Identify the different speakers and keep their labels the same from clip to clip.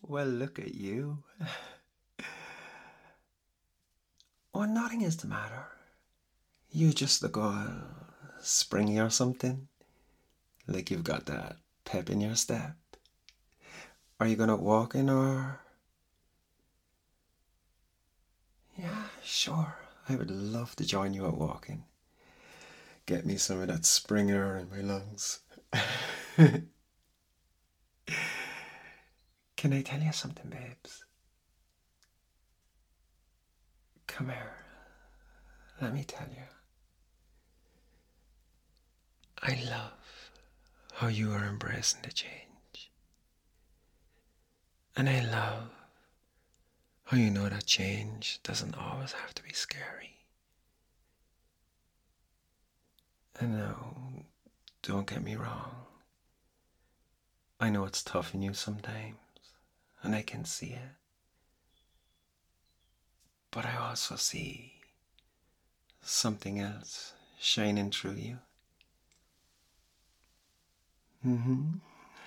Speaker 1: Well, look at you. Oh, nothing is the matter. You just look all springy or something. Like you've got that pep in your step. Are you gonna walk in or? Yeah, sure. I would love to join you at walking. Get me some of that Springer in my lungs. Can I tell you something, babes? Come here. Let me tell you. I love how you are embracing the change. And I love how you know that change doesn't always have to be scary. And no, don't get me wrong. I know it's tough in you sometimes, and I can see it. But I also see something else shining through you. Mm-hmm.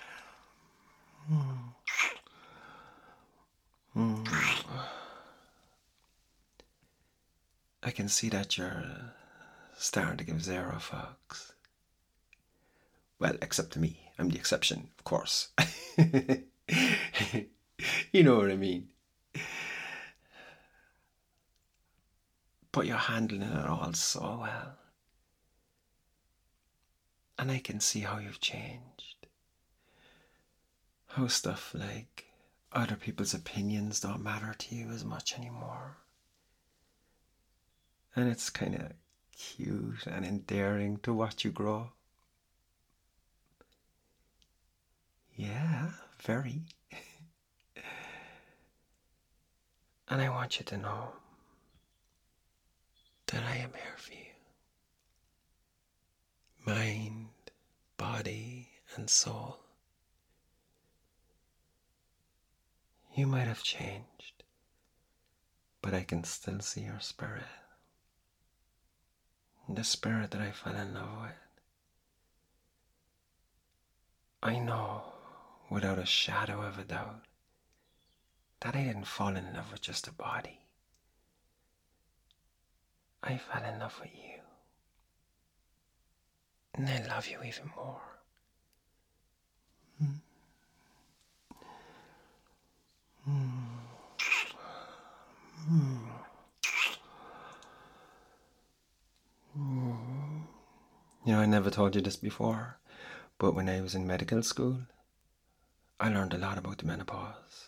Speaker 1: I can see that you're starting to give zero fucks. Well, except to me. I'm the exception, of course. You know what I mean. But you're handling it all so well. And I can see how you've changed. How stuff like other people's opinions don't matter to you as much anymore. And it's kind of cute and endearing to watch you grow. Yeah, very. And I want you to know that I am here for you. Mind, body, and soul. You might have changed, but I can still see your spirit. The spirit that I fell in love with. I know, without a shadow of a doubt, that I didn't fall in love with just a body. I fell in love with you. And I love you even more. You know, I never told you this before, but when I was in medical school, I learned a lot about the menopause.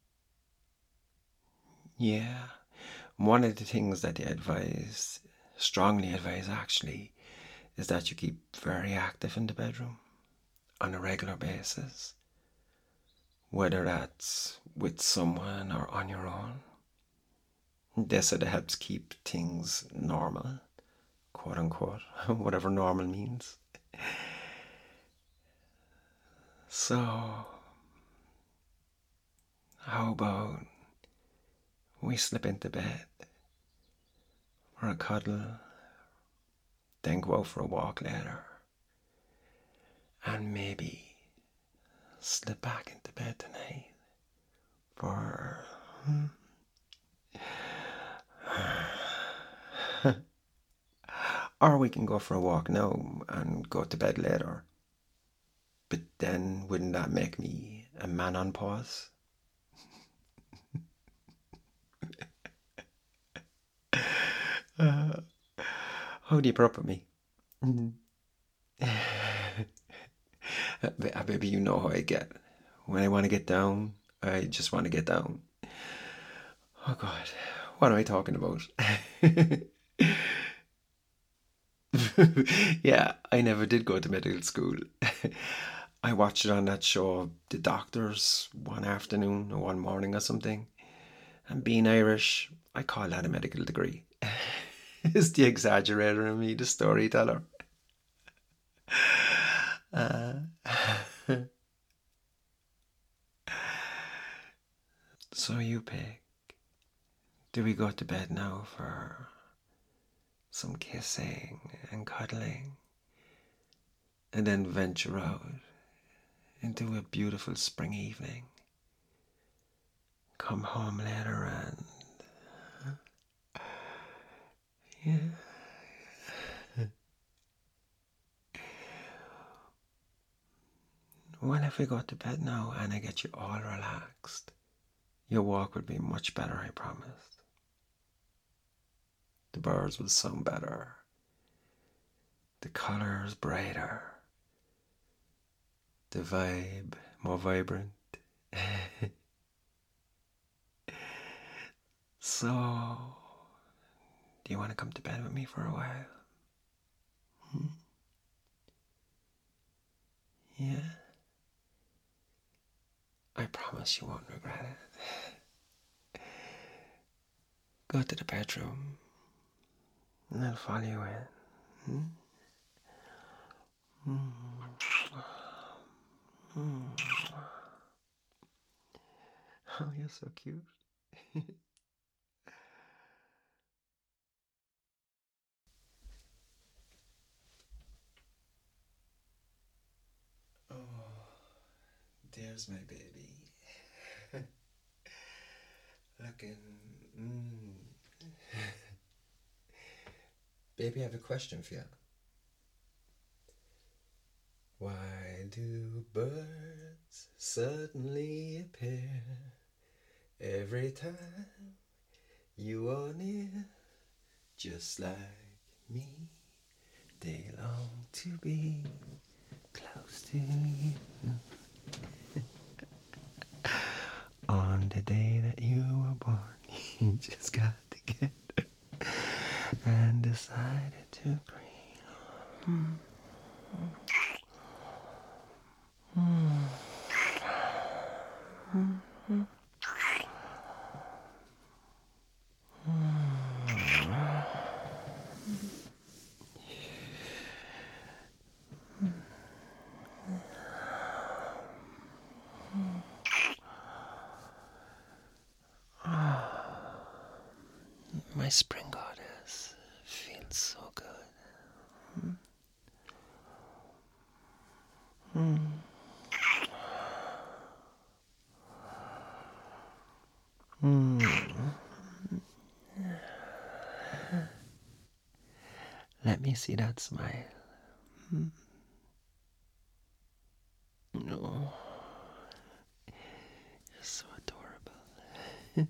Speaker 1: Yeah, one of the things that they advise, strongly advise actually, is that you keep very active in the bedroom on a regular basis, whether that's with someone or on your own. They said it helps keep things normal, quote unquote, whatever normal means. So, how about we slip into bed for a cuddle, then go out for a walk later, and maybe slip back into bed tonight for. Or we can go for a walk now and go to bed later. But then wouldn't that make me a man on pause? Uh, how do you put up with me? Baby, you know how I get. When I want to get down, I just want to get down. Oh God, what am I talking about? Yeah, I never did go to medical school. I watched it on that show, The Doctors, one afternoon or one morning or something. And being Irish, I call that a medical degree. It's the exaggerator in me, the storyteller. Uh, so you pick. Do we go to bed now for some kissing and cuddling? And then venture out into a beautiful spring evening come home later and yeah. Well, if we go to bed now and I get you all relaxed, your walk would be much better, I promise. The birds will sound better, the colours brighter, the vibe more vibrant. So, do you want to come to bed with me for a while? Hmm? Yeah? I promise you won't regret it. Go to the bedroom and I'll follow you in. Hmm? Oh, you're so cute. Oh, there's my baby. Looking. Baby, I have a question for you. Why do birds suddenly appear every time you are near? Just like me, they long to be close to you. On the day that you were born, you just got together and decided to agree. My spring goddess feels so good. Let me see that smile. No, you're so adorable.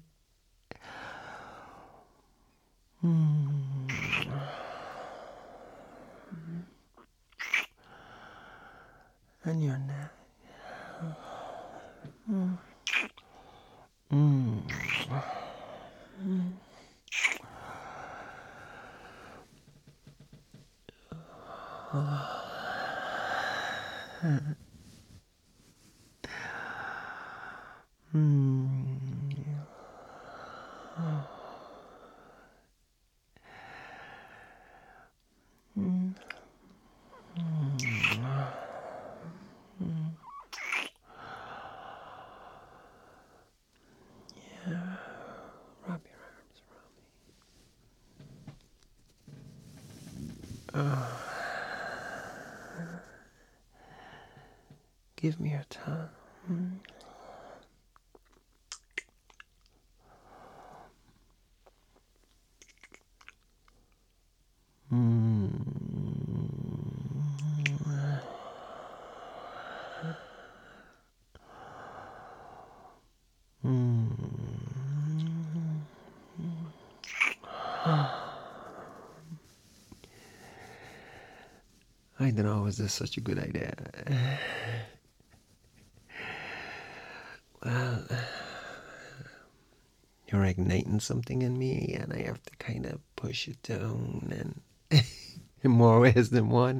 Speaker 1: And your neck. Wrap your arms around me. Give me your tongue. I don't know, was this such a good idea? Well, you're igniting something in me, and I have to kind of push it down, and in more ways than one.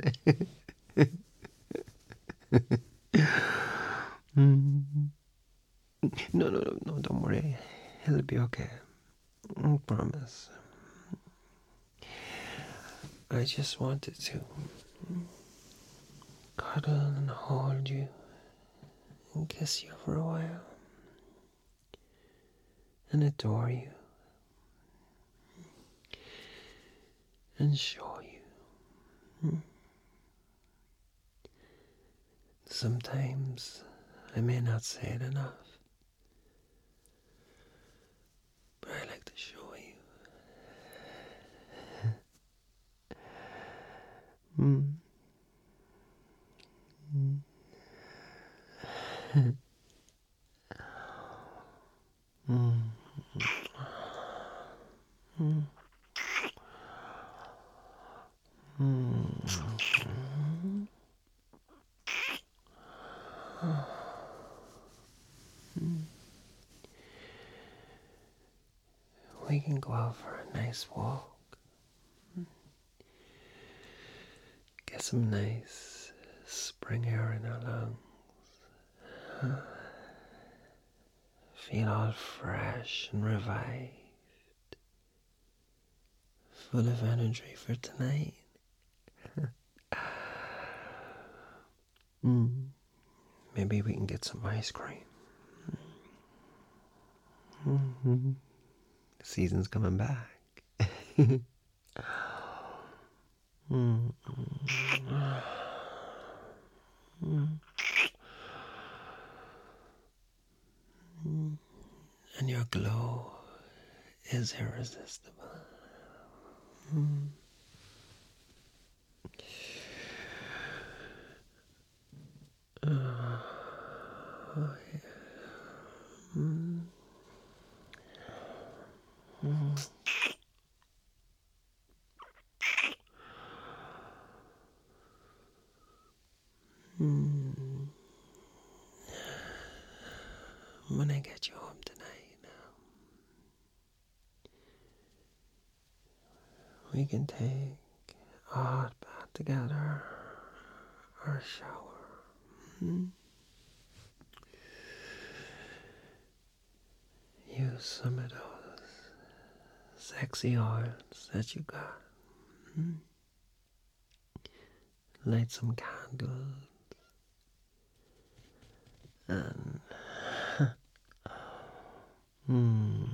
Speaker 1: No, no, no, no, don't worry. It'll be okay. I promise. I just wanted to cuddle and hold you and kiss you for a while and adore you and show you. Sometimes I may not say it enough, Mm. Mm. Mm. Mm. We can go out for a nice walk. Get some nice spring air in our lungs. Feel all fresh and revived. Full of energy for tonight. Mm. Maybe we can get some ice cream. Mm-hmm. The season's coming back. Mm. Mm. And your glow is irresistible. Mm. Oh, yeah. Mm. Mm. Mm. When I get you home tonight, we can take a hot bath together or a shower. Mm. Use some of those sexy oils that you got. Mm. Light some candles and mm,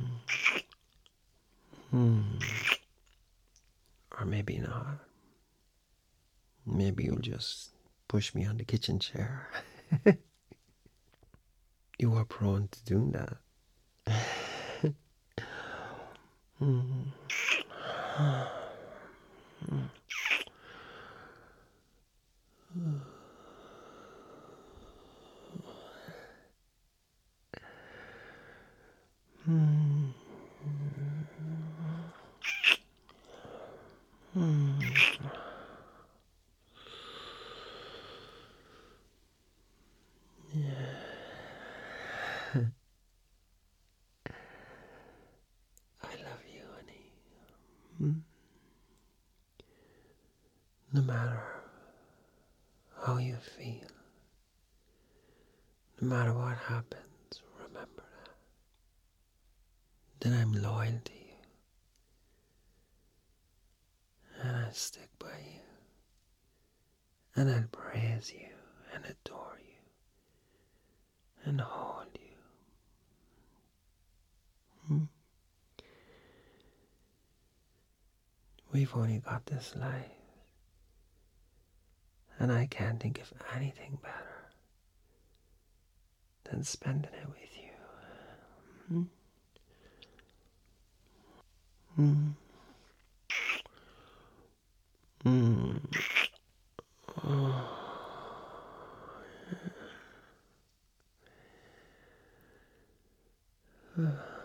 Speaker 1: or maybe not. Maybe you'll just push me on the kitchen chair. You are prone to doing that. Mm. Mm. Mm. Yeah. I love you, honey. Mm. No matter how you feel, no matter what happens, remember that I'm loyal to you and I stick by you and I'll praise you and adore you and hold you. Mm. We've only got this life and I can't think of anything better than spending it with you. Mm. Mm. Mm. Oh.